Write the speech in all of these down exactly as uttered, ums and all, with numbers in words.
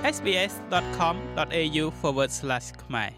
sbs.com.au forward slash ខ្មែរ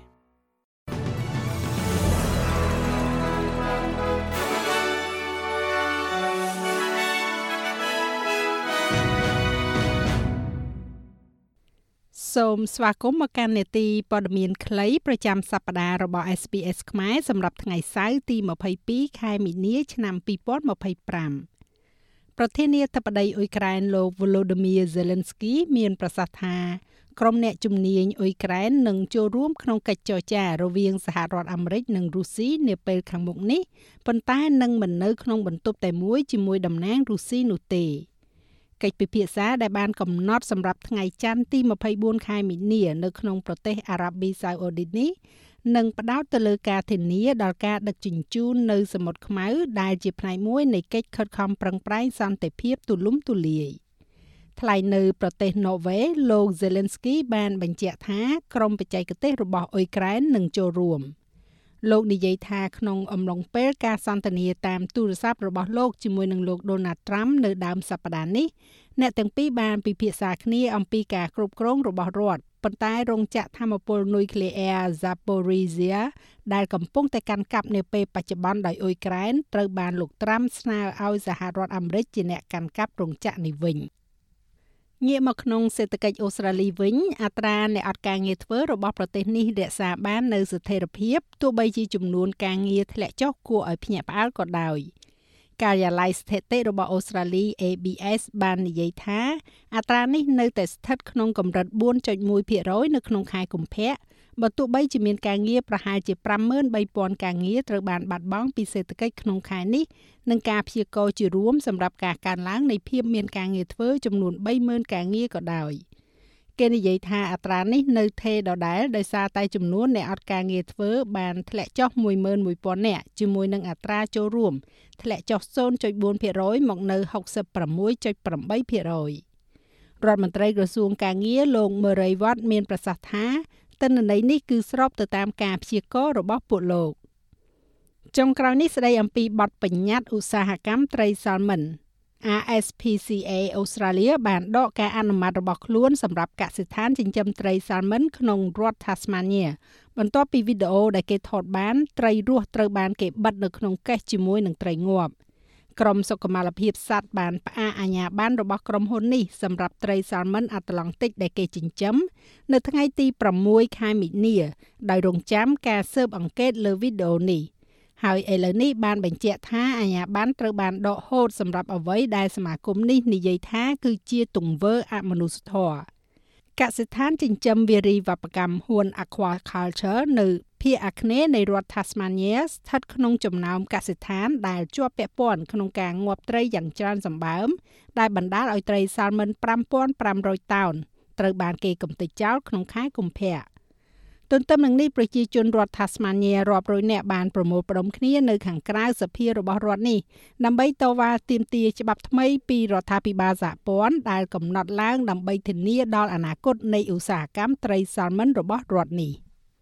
សូមស្វាគមន៍មកកាន់នេតិព័ត៌មានខ្លីប្រចាំសប្តាហ៍របស់ เอส บี เอส ខ្មែរសម្រាប់ថ្ងៃសៅរ៍ទីยี่สิบสองខែមីនាឆ្នាំยี่สิบยี่สิบห้าប្រធានាធិបតីអ៊ុយក្រែនលោក Volodymyr Zelensky មានប្រសាសន៍ថាក្រុមអ្នកជំនាញអ៊ុយក្រែននឹងចូលរួមក្នុងកិច្ចចរចារវាងសហរដ្ឋអាមេរិកនិងរុស្ស៊ីនាពេលខាងមុខនេះប៉ុន្តែនឹងមិននៅក្នុងបន្ទប់តែមួយជាមួយតំណាងរុស្ស៊ីនោះទេកិច្ចពិភាក្សាដែលបានកំណត់សម្រាប់ថ្ងៃច័ន្ទទីยี่สิบสี่ខែមីនានៅក្នុងប្រទេសអារ៉ាប៊ីសាអូឌីតនេះនឹងផ្ដោតទៅលើការធានាដល់ការដឹកជញ្ជូននៅសមុទ្រខ្មៅដែលជាផ្នែកមួយនៃកិច្ចខិតខំប្រឹងប្រែងសន្តិភាពទូលំទូលាយថ្លែងនៅប្រទេសណូវេលោក Zelensky បានបញ្ជាក់ថាក្រុមបច្ចេកទេសរបស់អ៊ុយក្រែននឹងចូលរួមលោកនិយាយថាក្នុងអំឡុងពេលការសន្ទនាតាមទូរស័ព្ទរបស់លោកជាមួយនឹងលោក Donald Trump នៅដើមសប្តាហ៍នេះអ្នកទាំងពីរបានពិភាក្សាគ្នាអំពីការគ្រប់គ្រងរបស់រដ្ឋប៉ុន្តែរោងចក្រថាមពលនុយក្លេអ៊ែរ Zaporizhzhia ដែលកំពុងតែកាន់កាប់នាពេលបច្ចុប្បន្នដោយអ៊ុយក្រែនត្រូវបានលោក Trump ស្នើឲ្យសហរដ្ឋអាមេរិកជាអ្នកកាន់កាប់រោងចក្រនេះវិញងាកមកក្នុងសេដ្ឋកិច្ចអូស្ត្រាលីវិញអត្រាអ្នកអត់ការងារធ្វើរបស់ប្រទេសនេះរក្សាបាននូវស្ថិរភាពទោះបីជាចំនួនការងារធ្លាក់ចុះគួរឲ្យភ្ញាក់ផ្អើលក៏ដោយការិយាល័យស្ថិតិរបស់អូស្ត្រាលី เอ บี เอส បាននិយាយថាអត្រានេះនៅតែស្ថិតក្នុងកម្រិត bốn phẩy mộtភាគរយ នៅក្នុងខែកុម្ភៈបើទោះបីជាមានការងារប្រហែលជា ห้าหมื่นสามพัน ការងារត្រូវបានបាត់បង់ពីសេដ្ឋកិច្ចក្នុងខែនេះនិងការព្យាករណ៍ជារួមសម្រាប់ការកើនឡើងនៃភាពមានការងារធ្វើចំនួន 三หมื่น ការងារក៏ដោយគេនិយាយថាអត្រានេះនៅថេរដដែលដោយសារតែចំនួនអ្នកអត់ការងារធ្វើបានធ្លាក់ចុះ mộtหมื่นmộtพัน នាក់ជាមួយនឹងអត្រាចូលរួមធ្លាក់ចុះ ศูนย์จุดสี่ភាគរយ មកនៅ หกสิบหกจุดแปดភាគរយ រដ្ឋមន្ត្រីក្រសួងការងារលោក Murray Watt មានប្រសាសន៍ថាទិន្នន័យនេះគឺស្របទៅតាមការព្យាករណ៍របស់ពួកលោកចុងក្រោយនេះស្ដីអំពីបទបញ្ញត្តិឧស្សាហកម្មត្រីសាល់ម៉ិន អារ เอส พี ซี เอ អូស្ត្រាលីបានដកការអនុម័តរបស់ខ្លួនសម្រាប់កសិដ្ឋានចិញ្ចឹមត្រីសាល់ម៉ិនក្នុងរដ្ឋ Tasmania បន្ទាប់ពីវីដេអូដែលគេថតបានត្រីរស់ត្រូវបានគេបិទនៅក្នុងកេសជាមួយនឹងត្រីងាប់ក្រុមសុខុមាលភាពសត្វបានផ្អាកអាជ្ញាប័ណ្ណរបស់ក្រុមហ៊ុននេះសម្រាប់ត្រីសាល់ម៉ិនអាត្លង់ទិកដែលគេចិញ្ចឹមនៅថ្ងៃទីsáuខែមីនាដោយរងចាំការស៊ើបអង្កេតលើវីដេអូនេះហើយឥឡូវនេះបានបញ្ជាក់ថាអាជ្ញាប័ណ្ណត្រូវបានដកហូតសម្រាប់អ្វីដែលសមាគមនេះនិយាយថាគឺជាទង្វើអមនុស្សធម៌កសិដ្ឋានចិញ្ចឹមវារីវប្បកម្មហ៊ួន Aquaculture នៅភាគអាគ្នេយ៍នៃរដ្ឋ Tasmania ស្ថិតក្នុងចំណោមកសិដ្ឋានដែលជាប់ពាក់ព័ន្ធក្នុងការងាប់ត្រីយ៉ាងច្រើនសម្បើមដែលបណ្ដាលឲ្យត្រីសាល់ម៉ិន five thousand five hundred តោនត្រូវបានគេកម្ទេចចោលក្នុងខែកុម្ភៈទន្ទឹមនឹងនេះប្រជាជនរដ្ឋ Tasmania រាប់រយនាក់បានប្រមូលផ្ដុំគ្នានៅខាងក្រៅសភារបស់រដ្ឋនេះដើម្បីតវ៉ាទាមទារច្បាប់ថ្មីពីរដ្ឋាភិបាលសហព័ន្ធដែលកំណត់ឡើងដើម្បីធានាដល់អនាគតនៃឧស្សាហកម្មត្រីសាល់ម៉ិនរបស់រដ្ឋនេះ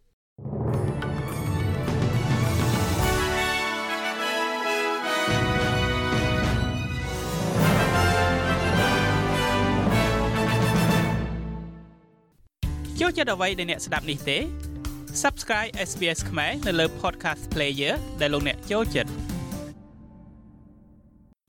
ចូលចិត្តអ្វីដែលអ្នកស្ដាប់នេះទេ Subscribe เอส บี เอส ខ្មែរនៅលើ Podcast Player ដែលលោកអ្នកចូលចិត្ត